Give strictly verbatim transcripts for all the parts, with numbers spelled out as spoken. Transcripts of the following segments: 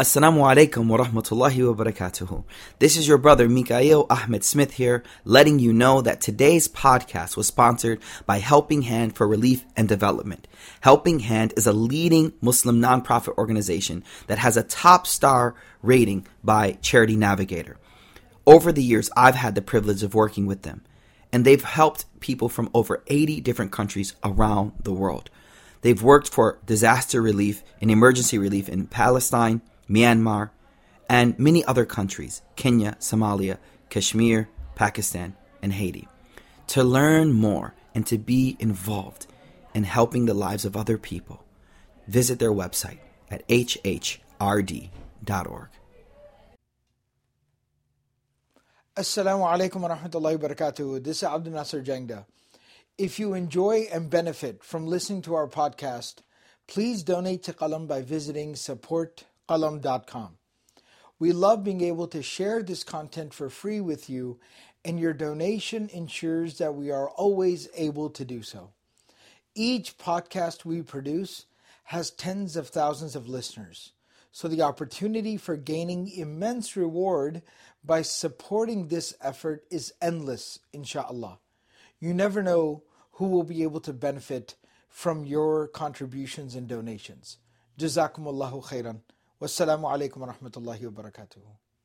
Assalamu alaikum wa rahmatullahi wa barakatuhu. This is your brother Mikael Ahmed Smith here, letting you know that today's podcast was sponsored by Helping Hand for Relief and Development. Helping Hand is a leading Muslim nonprofit organization that has a top star rating by Charity Navigator. Over the years, I've had the privilege of working with them, and they've helped people from over eighty different countries around the world. They've worked for disaster relief and emergency relief in Palestine, Myanmar, and many other countries, Kenya, Somalia, Kashmir, Pakistan, and Haiti. To learn more and to be involved in helping the lives of other people, visit their website at h h r d dot org. Assalamu alaikum wa rahmatullahi wa barakatuh. This is Abdul Nasser Jangda. If you enjoy and benefit from listening to our podcast, please donate to Qalam by visiting support qalam dot com. We love being able to share this content for free with you, and your donation ensures that we are always able to do so. Each podcast we produce has tens of thousands of listeners, so the opportunity for gaining immense reward by supporting this effort is endless, inshallah. You never know who will be able to benefit from your contributions and donations. Jazakumullahu khairan. Wassalamu alaikum wa rahmatullahi wa barakatuh.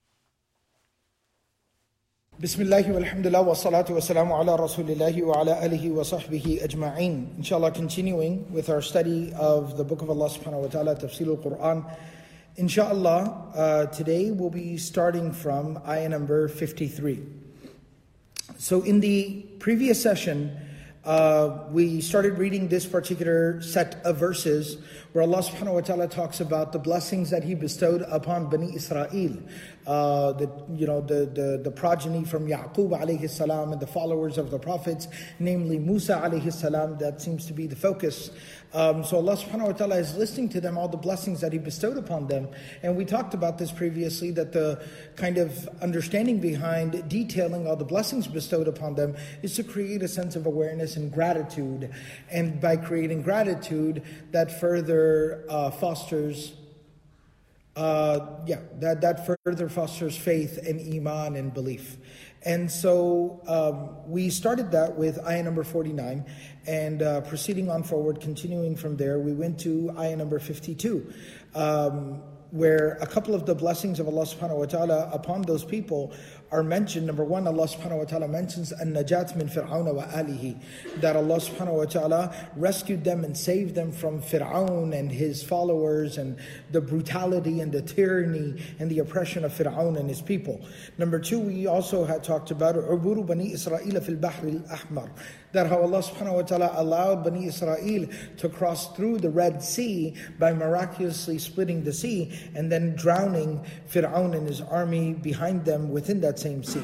Bismillahi walhamdulillah wa salatu wa salamu ala rasulillahi wa ala alihi wa sahbihi ajma'een. Inshallah, continuing with our study of the book of Allah subhanahu wa ta'ala, Tafsir al-Quran. Inshallah, uh, today we'll be starting from ayah number fifty-three. So in the previous session, uh, we started reading this particular set of verses where Allah subhanahu wa ta'ala talks about the blessings that He bestowed upon Bani Israel, uh, the you know the, the, the progeny from Yaqub alayhi salam and the followers of the prophets, namely Musa alayhi salam. That seems to be the focus. Um, so Allah subhanahu wa ta'ala is listing to them all the blessings that He bestowed upon them. And we talked about this previously, that the kind of understanding behind detailing all the blessings bestowed upon them is to create a sense of awareness and gratitude. And by creating gratitude, that further uh, fosters Uh, yeah, that, that further fosters faith and iman and belief. And so um, we started that with ayah number forty-nine, and uh, proceeding on forward, continuing from there, we went to ayah number fifty-two, um, where a couple of the blessings of Allah subhanahu wa ta'ala upon those people are mentioned. Number one, Allah subhanahu wa ta'ala mentions an-najat min fir'auna wa alihi, that Allah subhanahu wa ta'ala rescued them and saved them from Fir'aun and his followers and the brutality and the tyranny and the oppression of Fir'aun and his people. Number two, we also had talked about uburu bani Israel fil bahr al-ahmar, that how Allah subhanahu wa ta'ala allowed Bani Israel to cross through the Red Sea by miraculously splitting the sea and then drowning Fir'aun and his army behind them within that same sea.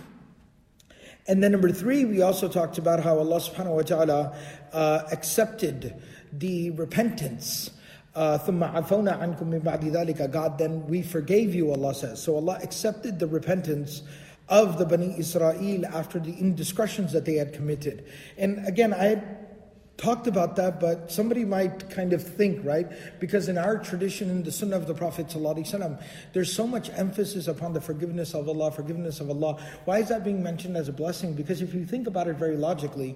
And then number three, we also talked about how Allah subhanahu wa ta'ala uh, accepted the repentance. Uh, ثُمَّ عَفَوْنَا عَنْكُم مِّن بَعْدِ ذَلِكَ, God, then we forgave you, Allah says. So Allah accepted the repentance of the Bani Israel after the indiscretions that they had committed. And again, I had talked about that, but somebody might kind of think, right? Because in our tradition, in the Sunnah of the Prophet ﷺ, there's so much emphasis upon the forgiveness of Allah, forgiveness of Allah. Why is that being mentioned as a blessing? Because if you think about it very logically,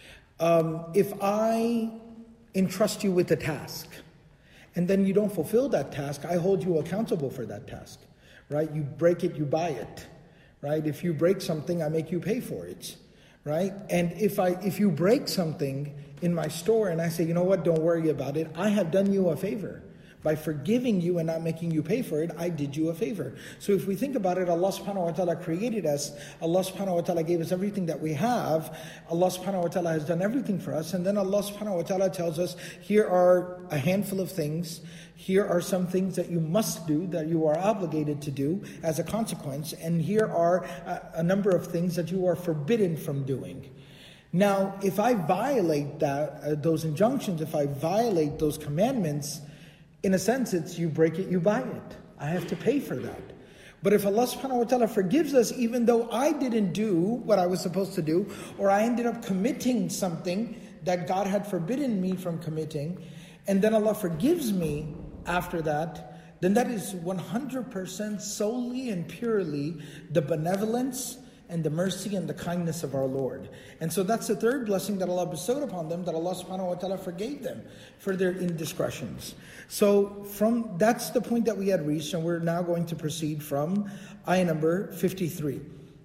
um, if I entrust you with a task, and then you don't fulfill that task, I hold you accountable for that task, right? You break it, you buy it. Right? If you break something, I make you pay for it, right? And if I if you break something in my store and I say, you know what, don't worry about it, I have done you a favor. By forgiving you and not making you pay for it, I did you a favor. So if we think about it, Allah subhanahu wa ta'ala created us, Allah subhanahu wa ta'ala gave us everything that we have, Allah subhanahu wa ta'ala has done everything for us, and then Allah subhanahu wa ta'ala tells us, here are a handful of things, here are some things that you must do, that you are obligated to do as a consequence, and here are a, a number of things that you are forbidden from doing. Now, if I violate that, uh, those injunctions, if I violate those commandments, in a sense, it's you break it, you buy it. I have to pay for that. But if Allah subhanahu wa ta'ala forgives us, even though I didn't do what I was supposed to do, or I ended up committing something that God had forbidden me from committing, and then Allah forgives me after that, then that is one hundred percent solely and purely the benevolence and the mercy and the kindness of our Lord. And so that's the third blessing that Allah bestowed upon them, that Allah subhanahu wa ta'ala forgave them for their indiscretions. So from that's the point that we had reached, and we're now going to proceed from ayah number fifty-three.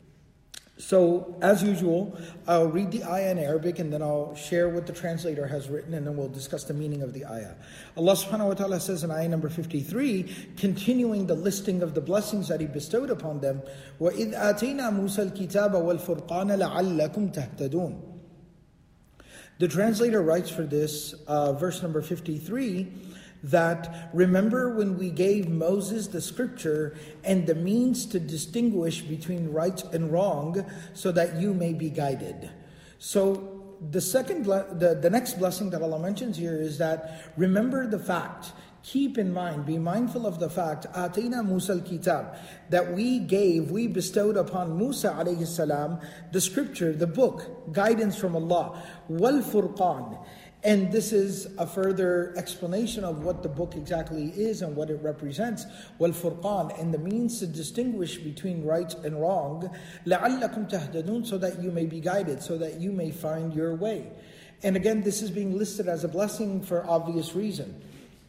So, as usual, I'll read the ayah in Arabic and then I'll share what the translator has written, and then we'll discuss the meaning of the ayah. Allah subhanahu wa ta'ala says in ayah number fifty-three, continuing the listing of the blessings that He bestowed upon them, وَإِذْ آتَيْنَا مُوسَى الْكِتَابَ وَالْفُرْقَانَ لَعَلَّكُمْ تَهْتَدُونَ. The translator writes for this, uh, verse number fifty-three, that remember when we gave Moses the scripture and the means to distinguish between right and wrong so that you may be guided. So the second, the, the next blessing that Allah mentions here is that remember the fact, keep in mind, be mindful of the fact, Atina Musa al-Kitab, that we gave, we bestowed upon Musa alayhi salam the scripture, the book, guidance from Allah, wal Furqan. And this is a further explanation of what the book exactly is and what it represents. Wal Furqan, and the means to distinguish between right and wrong. لَعَلَّكُمْ تَهْتَدُونَ, so that you may be guided, so that you may find your way. And again, this is being listed as a blessing for obvious reason.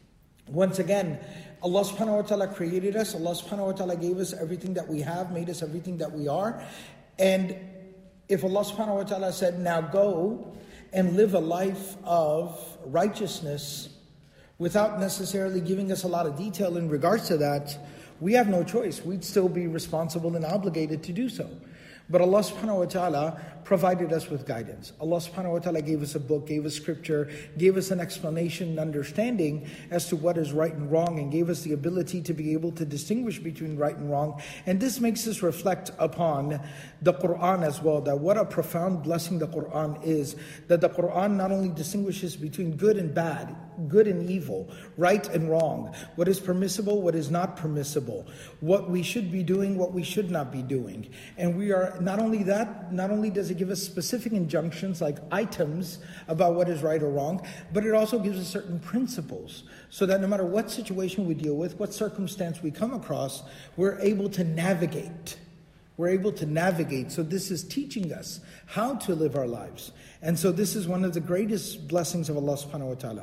Once again, Allah subhanahu wa ta'ala created us. Allah subhanahu wa ta'ala gave us everything that we have, made us everything that we are. And if Allah subhanahu wa ta'ala said, now go and live a life of righteousness without necessarily giving us a lot of detail in regards to that, we have no choice. We'd still be responsible and obligated to do so. But Allah subhanahu wa ta'ala provided us with guidance. Allah subhanahu wa ta'ala gave us a book, gave us scripture, gave us an explanation and understanding as to what is right and wrong, and gave us the ability to be able to distinguish between right and wrong. And this makes us reflect upon the Quran as well, that what a profound blessing the Quran is, that the Quran not only distinguishes between good and bad, good and evil, right and wrong, what is permissible, what is not permissible, what we should be doing, what we should not be doing. And we are, not only that, not only does it give us specific injunctions like items about what is right or wrong, but it also gives us certain principles, so that no matter what situation we deal with, what circumstance we come across, we're able to navigate. We're able to navigate. So this is teaching us how to live our lives. And so this is one of the greatest blessings of Allah subhanahu wa ta'ala.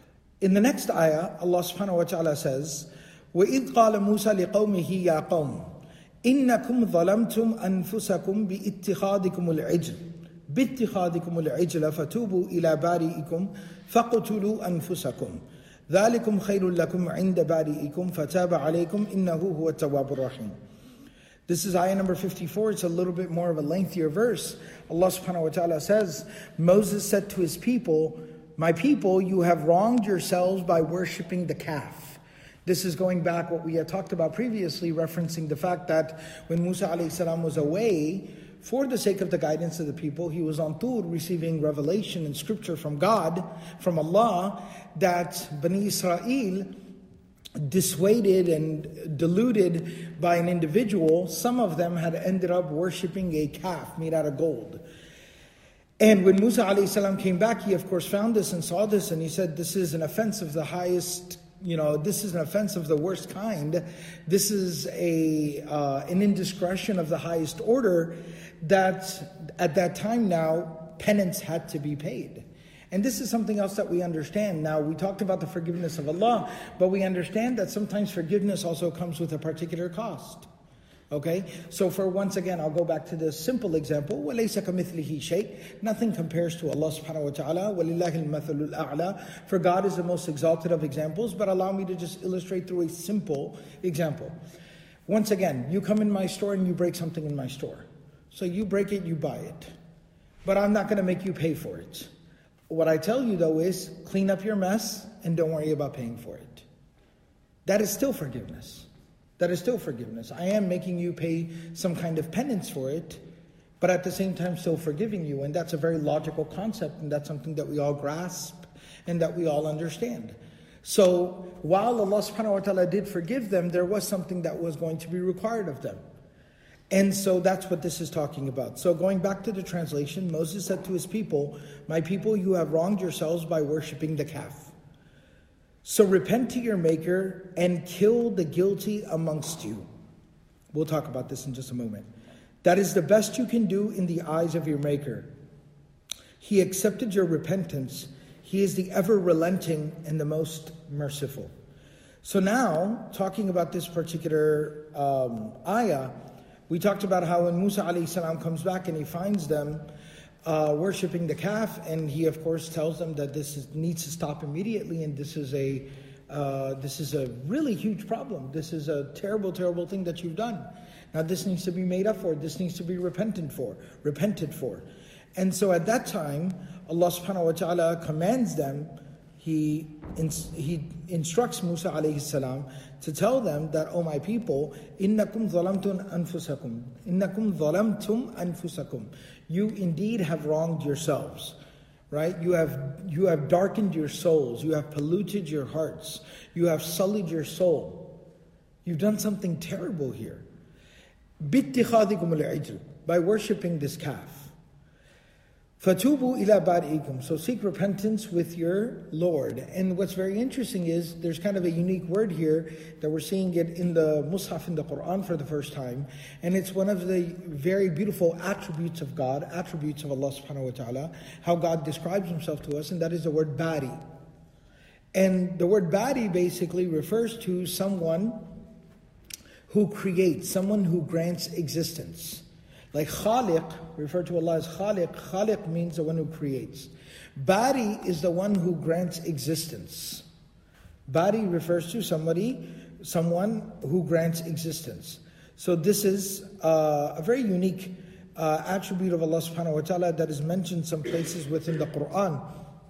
In the next ayah, Allah subhanahu wa ta'ala says, وَإِذْ قَالَ مُوسَى لِقَوْمِهِ يَا قَوْمِ إِنَّكُمْ ظَلَمْتُمْ أَنفُسَكُمْ بِإِتِّخَاذِكُمُ الْعِجْلِ بِاتِّخَاذِكُمُ الْعِجْلَ فَتُوبُوا إِلَى بَارِئِكُمْ فَقُتُلُوا أَنفُسَكُمْ ذَلِكُمْ خَيْرٌ لَكُمْ عِنْدَ بَارِئِكُمْ فَتَابَ عَلَيْكُمْ إِنَّهُ هُوَ التَّوَّابُ الرَّحِيمُ. This is ayah number fifty-four. It's a little bit more of a lengthier verse. Allah subhanahu wa ta'ala says, Moses said to his people, my people, you have wronged yourselves by worshipping the calf. This is going back what we had talked about previously, referencing the fact that when Musa alayhi salam was away, for the sake of the guidance of the people, he was on Tur receiving revelation and scripture from God, from Allah, that Bani Israel, dissuaded and deluded by an individual, some of them had ended up worshipping a calf made out of gold. And when Musa alayhi salam came back, he of course found this and saw this, and he said, this is an offense of the highest, you know, this is an offense of the worst kind. This is a uh, an indiscretion of the highest order, that at that time now, penance had to be paid. And this is something else that we understand. Now, we talked about the forgiveness of Allah, but we understand that sometimes forgiveness also comes with a particular cost. Okay, so for once again, I'll go back to the simple example. وَلَيْسَ كَمِثْلِهِ شَيْءٍ. Nothing compares to Allah subhanahu wa ta'ala. وَلِلَّهِ الْمَثَلُ الْأَعْلَى. For God is the most exalted of examples, but allow me to just illustrate through a simple example. Once again, you come in my store and you break something in my store. So you break it, you buy it. But I'm not going to make you pay for it. What I tell you though is, clean up your mess and don't worry about paying for it. That is still forgiveness. That is still forgiveness. I am making you pay some kind of penance for it, but at the same time still forgiving you. And that's a very logical concept, and that's something that we all grasp and that we all understand. So while Allah subhanahu wa ta'ala did forgive them, there was something that was going to be required of them. And so that's what this is talking about. So going back to the translation, Moses said to his people, my people, you have wronged yourselves by worshipping the calf. So repent to your Maker and kill the guilty amongst you. We'll talk about this in just a moment. That is the best you can do in the eyes of your Maker. He accepted your repentance. He is the ever-relenting and the most merciful. So now, talking about this particular um, ayah, we talked about how when Musa alayhi salam comes back and he finds them uh, worshipping the calf, and he of course tells them that this is, needs to stop immediately, and this is a uh, this is a really huge problem. This is a terrible, terrible thing that you've done. Now this needs to be made up for. This needs to be repentant for, repented for. And so at that time, Allah subhanahu wa ta'ala commands them, He he instructs Musa alayhi salam to tell them that, oh my people, innakum zalamtum anfusakum, innakum zalamtum anfusakum. You indeed have wronged yourselves, right? You have you have darkened your souls. You have polluted your hearts. You have sullied your soul. You've done something terrible here. بِاتِّخَاذِكُمُ الْعِجْلِ, by worshipping this calf. فَتُوبُوا إِلَى بَارِئِكُمْ, so seek repentance with your Lord. And what's very interesting is there's kind of a unique word here that we're seeing it in the Mus'haf in the Quran for the first time. And it's one of the very beautiful attributes of God, attributes of Allah subhanahu wa ta'ala, how God describes Himself to us, and that is the word Bari. And the word Bari basically refers to someone who creates, someone who grants existence. Like Khaliq, referred to Allah as Khaliq. Khaliq means the one who creates. Bari is the one who grants existence. Bari refers to somebody, someone who grants existence. So this is uh, a very unique uh, attribute of Allah subhanahu wa ta'ala that is mentioned some places within the Quran.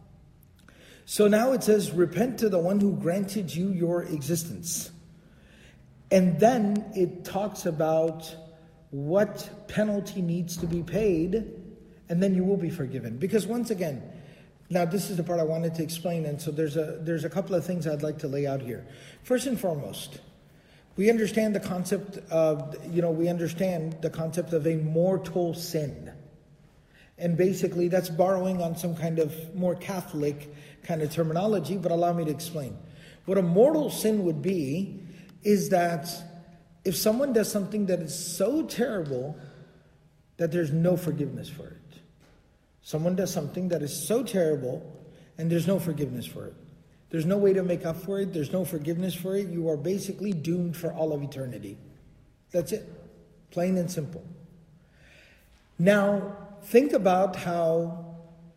So now it says, repent to the one who granted you your existence. And then it talks about what penalty needs to be paid, and then you will be forgiven. Because once again, now this is the part I wanted to explain, and so there's a there's a couple of things I'd like to lay out here. First and foremost, we understand the concept of, you know, we understand the concept of a mortal sin. And basically that's borrowing on some kind of more Catholic kind of terminology, but allow me to explain. What a mortal sin would be is that if someone does something that is so terrible that there's no forgiveness for it. Someone does something that is so terrible and there's no forgiveness for it. There's no way to make up for it. There's no forgiveness for it. You are basically doomed for all of eternity. That's it. Plain and simple. Now, think about how,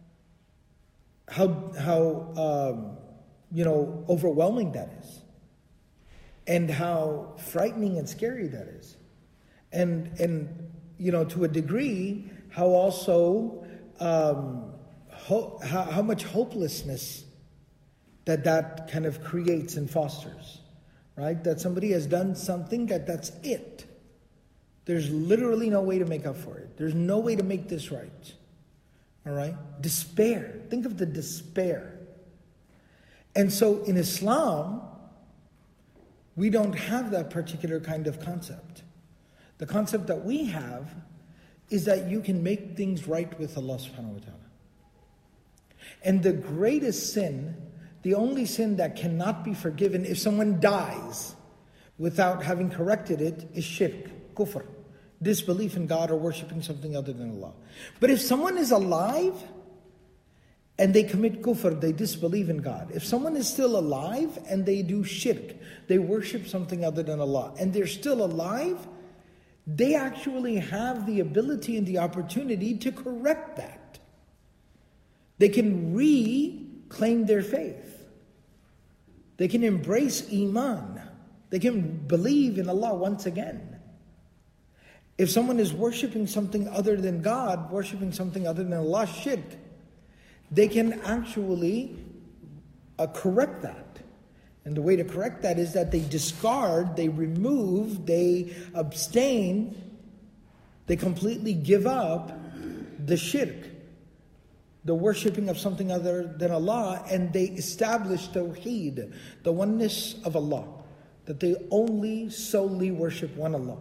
how, how um, you know, overwhelming that is. And how frightening and scary that is. And, and you know, to a degree, how also, um, ho- how, how much hopelessness that that kind of creates and fosters. Right? That somebody has done something that that's it. There's literally no way to make up for it. There's no way to make this right. All right? Despair. Think of the despair. And so in Islam, we don't have that particular kind of concept. The concept that we have is that you can make things right with Allah subhanahu wa ta'ala. And the greatest sin, the only sin that cannot be forgiven if someone dies without having corrected it, is shirk, kufr, disbelief in God or worshipping something other than Allah. But if someone is alive and they commit kufr, they disbelieve in God. If someone is still alive and they do shirk, they worship something other than Allah, and they're still alive, they actually have the ability and the opportunity to correct that. They can reclaim their faith. They can embrace Iman. They can believe in Allah once again. If someone is worshipping something other than God, worshipping something other than Allah, shirk, they can actually uh, correct that. And the way to correct that is that they discard, they remove, they abstain, they completely give up the shirk, the worshipping of something other than Allah, and they establish Tawheed, the oneness of Allah, that they only solely worship one Allah.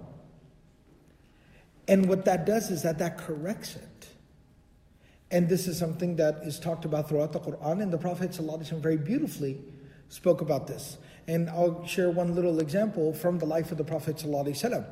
And what that does is that that corrects it. And this is something that is talked about throughout the Quran, and the Prophet ﷺ very beautifully spoke about this. And I'll share one little example from the life of the Prophet ﷺ.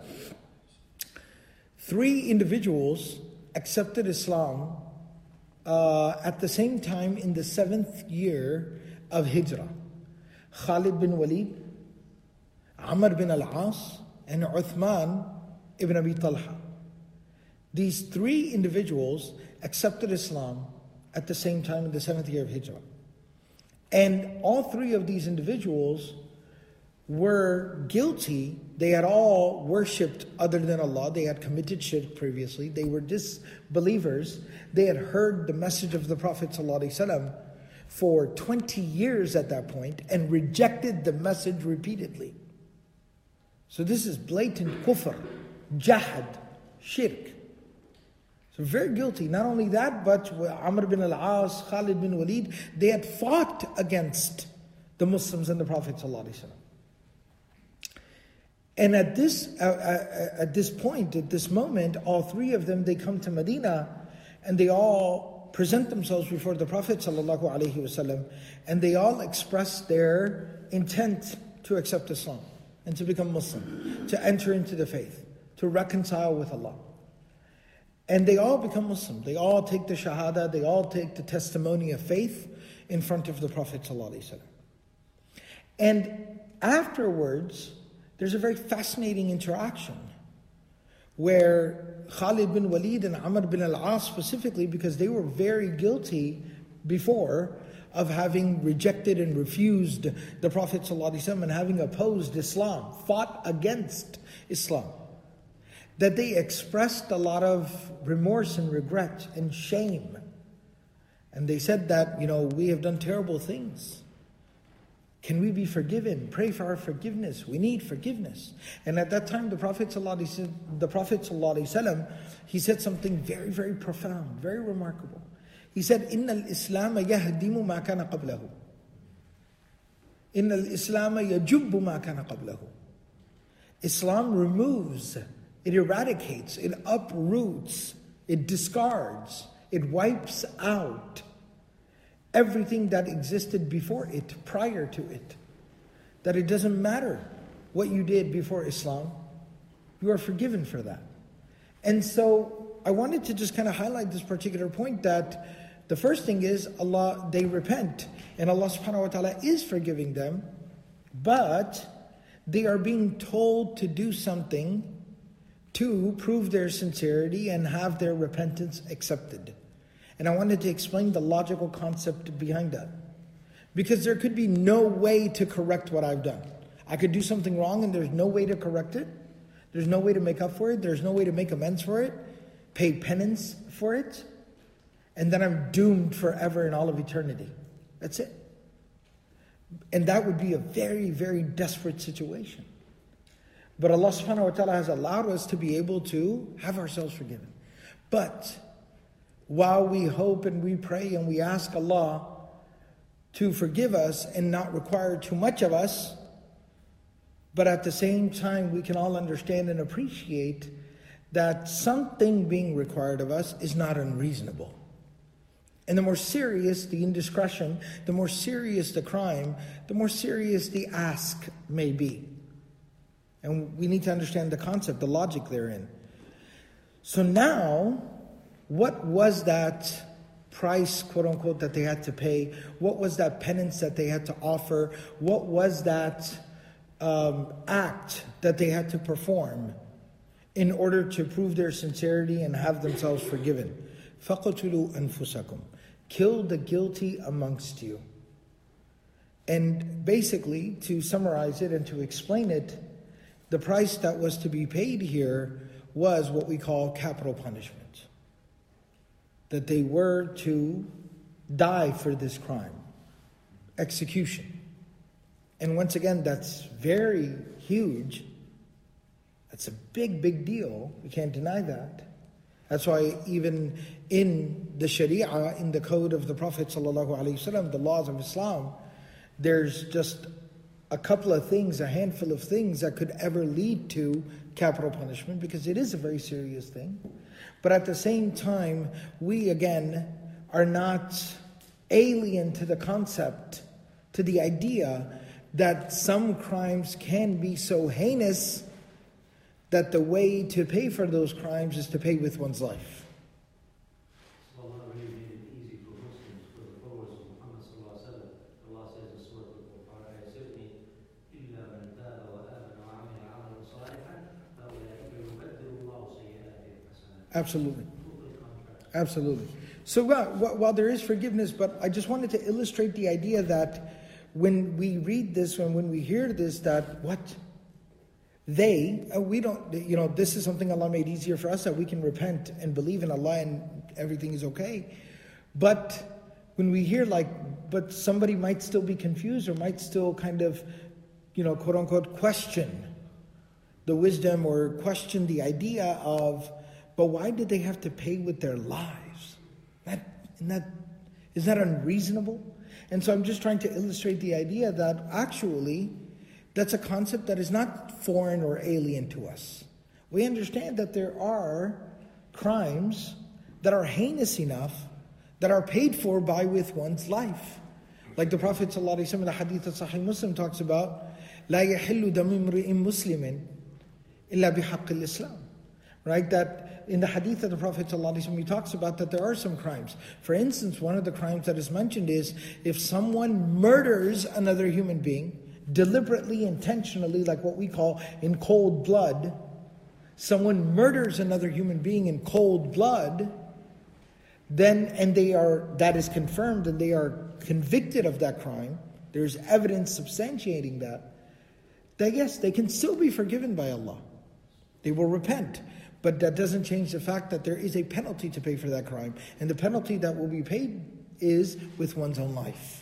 Three individuals accepted Islam uh, at the same time in the seventh year of Hijrah. Khalid bin Walid, Amr bin al-As, and Uthman ibn Abi Talha. These three individuals accepted Islam at the same time in the seventh year of Hijrah. And all three of these individuals were guilty. They had all worshipped other than Allah. They had committed shirk previously. They were disbelievers. They had heard the message of the Prophet ﷺ for twenty years at that point and rejected the message repeatedly. So this is blatant kufr, jahad, shirk. So very guilty. Not only that, but Amr bin al-As, Khalid bin Walid, they had fought against the Muslims and the Prophet ﷺ. And at this uh, at this point, at this moment, all three of them, they come to Medina and they all present themselves before the Prophet ﷺ, and they all express their intent to accept Islam and to become Muslim, to enter into the faith, to reconcile with Allah. And they all become Muslim. They all take the Shahada, they all take the testimony of faith in front of the Prophet ﷺ. And afterwards, there's a very fascinating interaction where Khalid bin Walid and Amr bin al-As specifically, because they were very guilty before of having rejected and refused the Prophet ﷺ and having opposed Islam, fought against Islam, that they expressed a lot of remorse and regret and shame. And they said that, you know, we have done terrible things. Can we be forgiven? Pray for our forgiveness. We need forgiveness. And at that time, the Prophet ﷺ, the Prophet ﷺ, he said something very, very profound, very remarkable. He said, "Inna al-Islam yahdimu ma kana qablahu. Inna al-Islam yajubbu ma kana qablahu." Islam removes, it eradicates, it uproots, it discards, it wipes out everything that existed before it, prior to it. That it doesn't matter what you did before Islam, you are forgiven for that. And so I wanted to just kind of highlight this particular point, that the first thing is Allah, they repent, and Allah subhanahu wa ta'ala is forgiving them, but they are being told to do something to prove their sincerity and have their repentance accepted. And I wanted to explain the logical concept behind that. Because there could be no way to correct what I've done. I could do something wrong and there's no way to correct it. There's no way to make up for it. There's no way to make amends for it. Pay penance for it. And then I'm doomed forever in all of eternity. That's it. And that would be a very, very desperate situation. But Allah subhanahu wa ta'ala has allowed us to be able to have ourselves forgiven. But while we hope and we pray and we ask Allah to forgive us and not require too much of us, but at the same time we can all understand and appreciate that something being required of us is not unreasonable. And the more serious the indiscretion, the more serious the crime, the more serious the ask may be. And we need to understand the concept, the logic therein. So now, what was that price, quote unquote, that they had to pay? What was that penance that they had to offer? What was that um, act that they had to perform in order to prove their sincerity and have themselves forgiven? فَقَتُلُوا أَنفُسَكُمْ. Kill the guilty amongst you. And basically, to summarize it and to explain it, the price that was to be paid here was what we call capital punishment. That they were to die for this crime. Execution. And once again, that's very huge. That's a big, big deal. We can't deny that. That's why even in the Sharia, in the code of the Prophet ﷺ, the laws of Islam, there's just a couple of things, a handful of things that could ever lead to capital punishment, because it is a very serious thing. But at the same time, we again are not alien to the concept to the idea that some crimes can be so heinous that the way to pay for those crimes is to pay with one's life. Well, not really made it easy for Muslims, for the followers of Muhammad sallallahu alaihi wasallam. Allah says in Surah Al-Baqarah, "Yasirni illa man taba wa amana wa amila 'amalan salihan, fa ulaika yubaddilu Allahu sayyi'atihim hasanat." Absolutely. Absolutely. So while, while there is forgiveness, but I just wanted to illustrate the idea that when we read this, and when we hear this, that what? They, uh, we don't, you know, this is something Allah made easier for us, that we can repent and believe in Allah and everything is okay. But when we hear like, but somebody might still be confused or might still kind of, you know, quote unquote, question the wisdom or question the idea of, but why did they have to pay with their lives? That, isn't that, is that unreasonable? And so I'm just trying to illustrate the idea that actually, that's a concept that is not foreign or alien to us. We understand that there are crimes that are heinous enough that are paid for by with one's life. Like the Prophet ﷺ in the hadith of Sahih Muslim talks about, لا يحل دم امرئ مسلم إلا بحق الإسلام. Right, that in the hadith of the Prophet ﷺ, he talks about that there are some crimes. For instance, one of the crimes that is mentioned is if someone murders another human being, deliberately, intentionally, like what we call in cold blood, someone murders another human being in cold blood, then, and they are, that is confirmed and they are convicted of that crime, there's evidence substantiating that, that yes, they can still be forgiven by Allah. They will repent. But that doesn't change the fact that there is a penalty to pay for that crime. And the penalty that will be paid is with one's own life.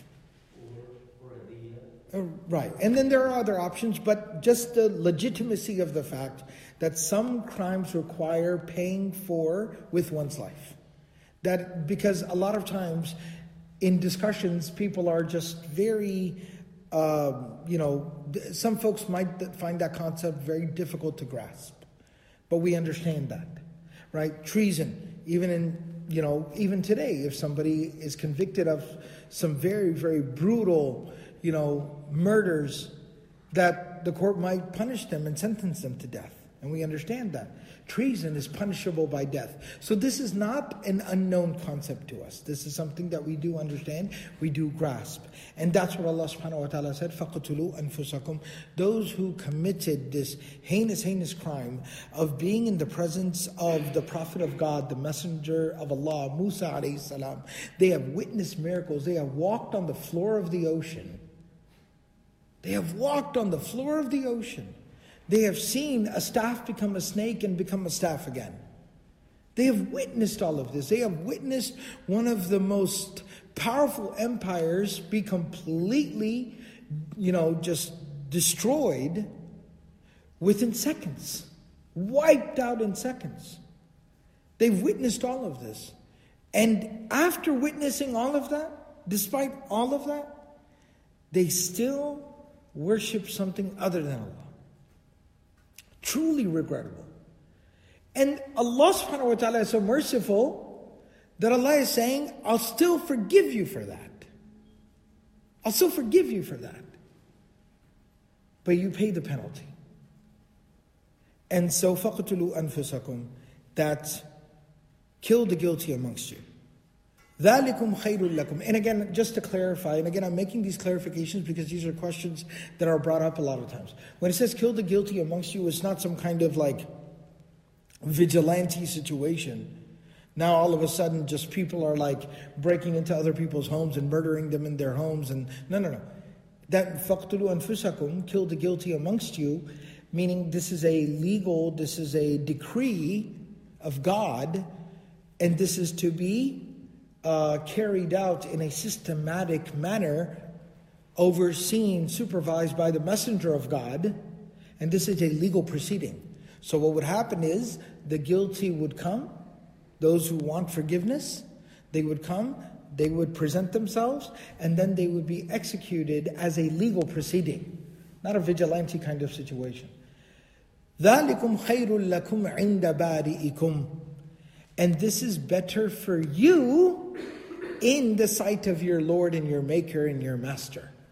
Uh, right. And then there are other options, but just the legitimacy of the fact that some crimes require paying for with one's life. That because a lot of times in discussions, people are just very, uh, you know, some folks might find that concept very difficult to grasp. But we understand that, right? Treason, even in, you know, even today, if somebody is convicted of some very, very brutal, you know, murders, that the court might punish them and sentence them to death. And we understand that. Treason is punishable by death. So this is not an unknown concept to us. This is something that we do understand, we do grasp. And that's what Allah subhanahu wa ta'ala said, فَقْتُلُوا أَنفُسَكُمْ. Those who committed this heinous, heinous crime of being in the presence of the Prophet of God, the Messenger of Allah, Musa alayhi salam, they have witnessed miracles. They have walked on the floor of the ocean. They have walked on the floor of the ocean. They have seen a staff become a snake and become a staff again. They have witnessed all of this. They have witnessed one of the most powerful empires be completely, you know, just destroyed within seconds. Wiped out in seconds. They've witnessed all of this. And after witnessing all of that, despite all of that, they still worship something other than Allah. Truly regrettable. And Allah subhanahu wa ta'ala is so merciful that Allah is saying, I'll still forgive you for that. I'll still forgive you for that. But you pay the penalty. And so, فَقْتُلُوا أَنفُسَكُمْ, that kill the guilty amongst you. ذَلِكُمْ خَيْرٌ لَكُمْ. And again, just to clarify, and again, I'm making these clarifications because these are questions that are brought up a lot of times. When it says kill the guilty amongst you, it's not some kind of like vigilante situation. Now all of a sudden just people are like breaking into other people's homes and murdering them in their homes. And no, no, no. That فَقْتُلُوا أَنفُسَكُمْ, kill the guilty amongst you, meaning this is a legal, this is a decree of God, and this is to be Uh, carried out in a systematic manner, overseen, supervised by the Messenger of God, and this is a legal proceeding. So what would happen is, the guilty would come, those who want forgiveness, they would come, they would present themselves, and then they would be executed as a legal proceeding, not a vigilante kind of situation. ذَلِكُمْ خَيْرٌ لَكُمْ عِنْدَ بَارِئِكُمْ. And this is better for you in the sight of your Lord and your Maker and your Master.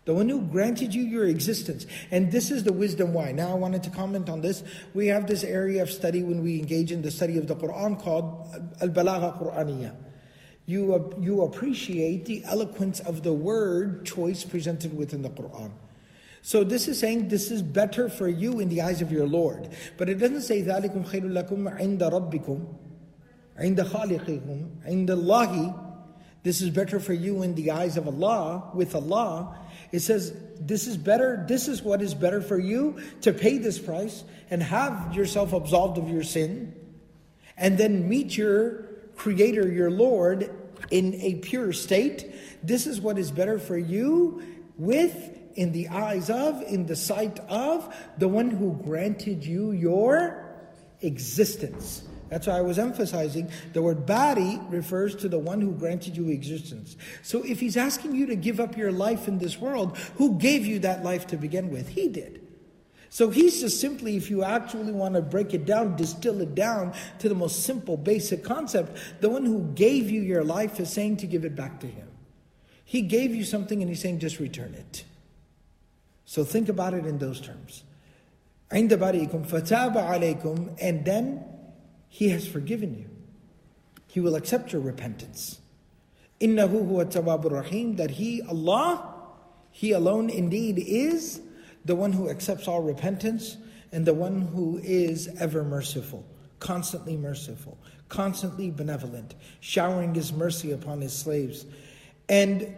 The one who granted you your existence. And this is the wisdom why. Now I wanted to comment on this. We have this area of study when we engage in the study of the Quran called Al-Balagha Qur'aniyya. You, you appreciate the eloquence of the word choice presented within the Quran. So this is saying this is better for you in the eyes of your Lord. But it doesn't say ذَلِكُمْ خَيْرٌ لَكُمْ عِنْدَ رَبِّكُمْ عِنْدَ خَالِقِكُمْ عِنْدَ اللَّهِ. This is better for you in the eyes of Allah, with Allah. It says, this is better, this is what is better for you, to pay this price and have yourself absolved of your sin, and then meet your Creator, your Lord, in a pure state. This is what is better for you with, in the eyes of, in the sight of, the one who granted you your existence. That's why I was emphasizing the word bari refers to the one who granted you existence. So if he's asking you to give up your life in this world, who gave you that life to begin with? He did. So he's just simply, if you actually want to break it down, distill it down to the most simple, basic concept, the one who gave you your life is saying to give it back to him. He gave you something and he's saying just return it. So think about it in those terms. عِنْدَ بَارِئِكُمْ فَتَابَ عَلَيْكُمْ. And then He has forgiven you. He will accept your repentance. إِنَّهُ هُوَ التَّوَّابُ الرَّحِيمُ. That He, Allah, He alone indeed is the one who accepts all repentance and the one who is ever merciful, constantly merciful, constantly benevolent, showering His mercy upon His slaves. And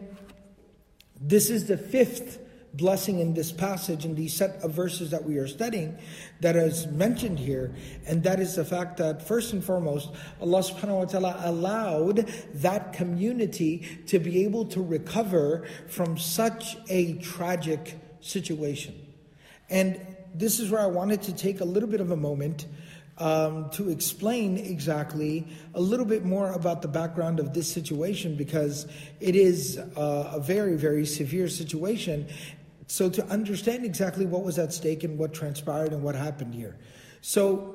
this is the fifth blessing in this passage, in the set of verses that we are studying, that is mentioned here, and that is the fact that first and foremost, Allah subhanahu wa ta'ala allowed that community to be able to recover from such a tragic situation. And this is where I wanted to take a little bit of a moment Um, to explain exactly a little bit more about the background of this situation, because it is uh, a very, very severe situation. So to understand exactly what was at stake and what transpired and what happened here. So,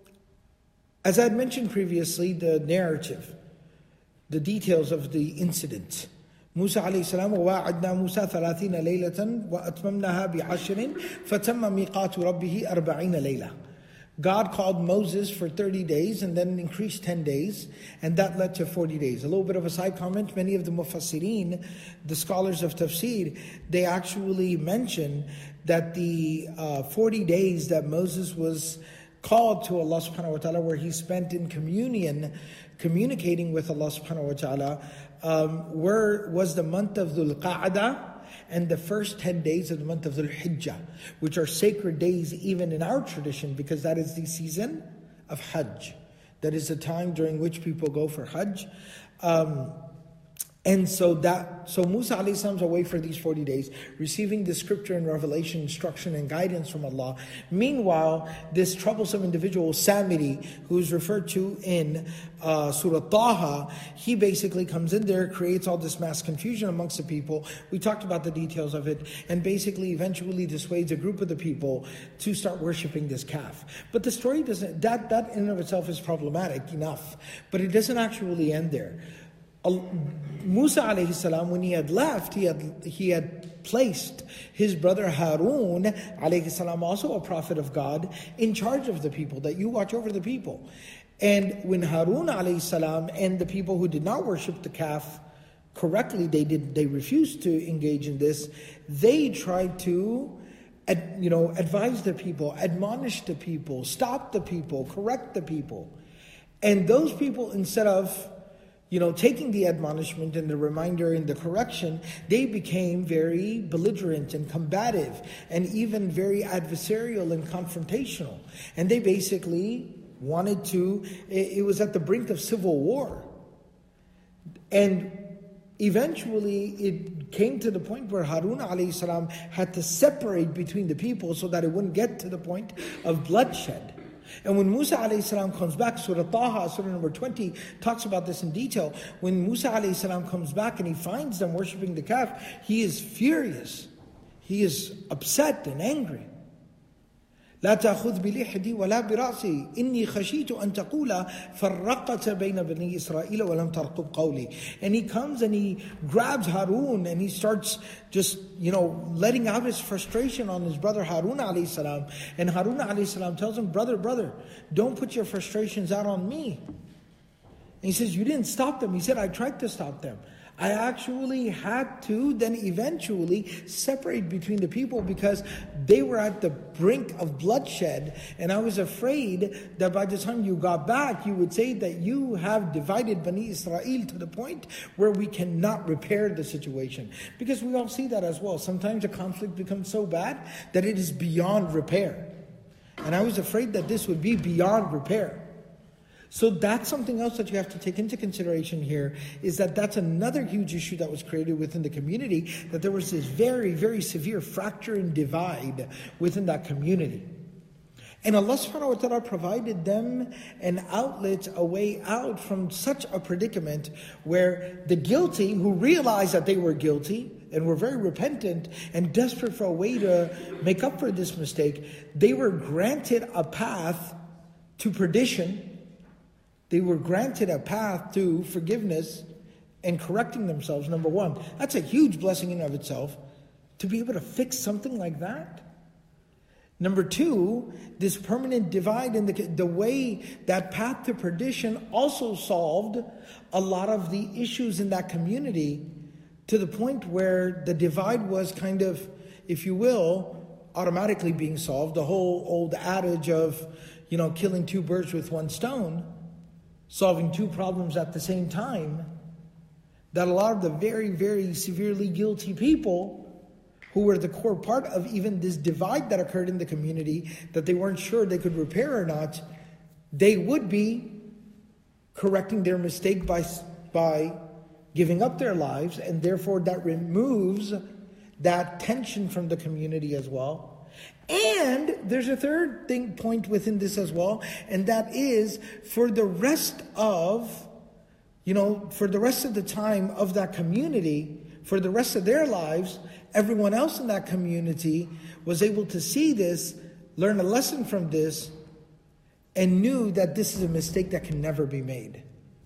as I had mentioned previously, the narrative, the details of the incident. موسى عليه السلام وواعدنا موسى ثلاثين ليلة وأتممناها بعشر فتم ميقات ربه أربعين ليلة. God called Moses for thirty days and then increased ten days, and that led to forty days. A little bit of a side comment, many of the mufassirin, the scholars of tafsir, they actually mention that the uh, forty days that Moses was called to Allah subhanahu wa ta'ala, where he spent in communion, communicating with Allah subhanahu wa ta'ala, um, were, was the month of Dhul Qa'dah, and the first ten days of the month of Dhul Hijjah, which are sacred days even in our tradition, because that is the season of Hajj. That is the time during which people go for Hajj. Um, and so that so Musa alayhi salam is away for these forty days, receiving the scripture and revelation, instruction and guidance from Allah. Meanwhile, this troublesome individual, Samiri, who is referred to in uh, Surah Taha, he basically comes in there, creates all this mass confusion amongst the people. We talked about the details of it, and basically eventually dissuades a group of the people to start worshipping this calf. But the story doesn't, that, that in and of itself is problematic enough, but it doesn't actually end there. Musa alayhi salam, when he had left, he had he had placed his brother Harun alayhi salam, also a prophet of God, in charge of the people, that you watch over the people. And when Harun alayhi salam and the people who did not worship the calf correctly, they did they refused to engage in this, they tried to ad, you know advise the people, admonish the people, stop the people, correct the people. And those people, instead of You know, taking the admonishment and the reminder and the correction, they became very belligerent and combative and even very adversarial and confrontational. And they basically wanted to, it was at the brink of civil war. And eventually it came to the point where Harun alayhi salam had to separate between the people so that it wouldn't get to the point of bloodshed. And when Musa alayhi salam comes back, Surah Taha, Surah number twenty, talks about this in detail. When Musa alayhi salam comes back and he finds them worshipping the calf, he is furious. He is upset and angry. لا تأخذ بلحدي ولا برأسي إني خشيت أن تقول فرقت بين بني إسرائيل ولم ترقب قولي. And he comes and he grabs Harun and he starts just, you know, letting out his frustration on his brother Harun alayhi salam. And Harun alayhi salam tells him, brother, brother, don't put your frustrations out on me. And he says, you didn't stop them. He said, I tried to stop them. I actually had to then eventually separate between the people because they were at the brink of bloodshed, and I was afraid that by the time you got back, you would say that you have divided Bani Israel to the point where we cannot repair the situation. Because we all see that as well. Sometimes a conflict becomes so bad that it is beyond repair. And I was afraid that this would be beyond repair. So that's something else that you have to take into consideration here, is that that's another huge issue that was created within the community, that there was this very, very severe fracture and divide within that community. And Allah subhanahu wa ta'ala provided them an outlet, a way out from such a predicament where the guilty who realized that they were guilty and were very repentant and desperate for a way to make up for this mistake, they were granted a path to perdition. They were granted a path to forgiveness and correcting themselves, number one. That's a huge blessing in and of itself, to be able to fix something like that. Number two, this permanent divide in the, the way that path to perdition also solved a lot of the issues in that community, to the point where the divide was kind of, if you will, automatically being solved. The whole old adage of, you know, killing two birds with one stone, solving two problems at the same time, that a lot of the very, very severely guilty people who were the core part of even this divide that occurred in the community, that they weren't sure they could repair or not, they would be correcting their mistake by, by giving up their lives, and therefore that removes that tension from the community as well. And there's a third thing point within this as well, and that is for the rest of, you know, for the rest of the time of that community, for the rest of their lives, everyone else in that community was able to see this, learn a lesson from this, and knew that this is a mistake that can never be made.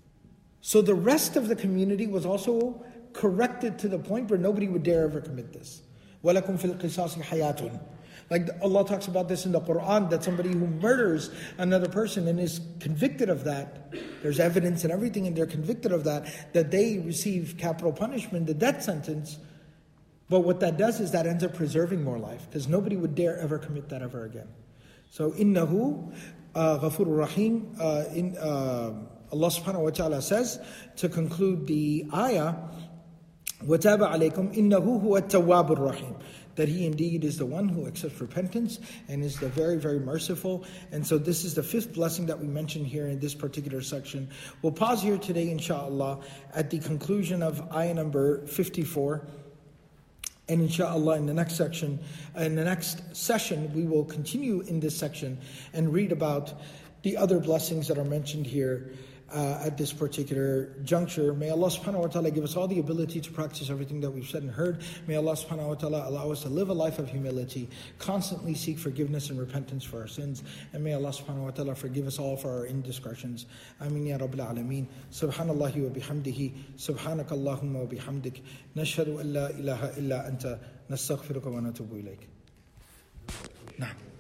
So the rest of the community was also corrected to the point where nobody would dare ever commit this. وَلَكُمْ فِي الْقِصَاصِ حَيَاتٌ. Like Allah talks about this in the Quran, that somebody who murders another person and is convicted of that, there's evidence and everything, and they're convicted of that, that they receive capital punishment, the death sentence. But what that does is that ends up preserving more life, because nobody would dare ever commit that ever again. So, innahu uh, ghafurur rahim. Uh, in, uh, Allah subhanahu wa ta'ala says, to conclude the ayah, وَتَابَ عَلَيْكُمْ إِنَّهُ هُوَ التَّوَّابُ الرَّحِيمُ. That He indeed is the one who accepts repentance and is the very, very merciful. And so this is the fifth blessing that we mentioned here in this particular section. We'll pause here today, inshallah, at the conclusion of ayah number fifty-four. And inshallah, in the next section, in the next session, we will continue in this section and read about the other blessings that are mentioned here Uh, at this particular juncture. May Allah subhanahu wa ta'ala give us all the ability to practice everything that we've said and heard. May Allah subhanahu wa ta'ala allow us to live a life of humility, constantly seek forgiveness and repentance for our sins. And may Allah subhanahu wa ta'ala forgive us all for our indiscretions. Ameen ya Rabbil Alameen. Subhanallahi wa bihamdihi. Subhanaka Allahumma wa bihamdik. Nashhadu an la ilaha illa anta. Nastaghfiruka wa natubu ilayk. Naam.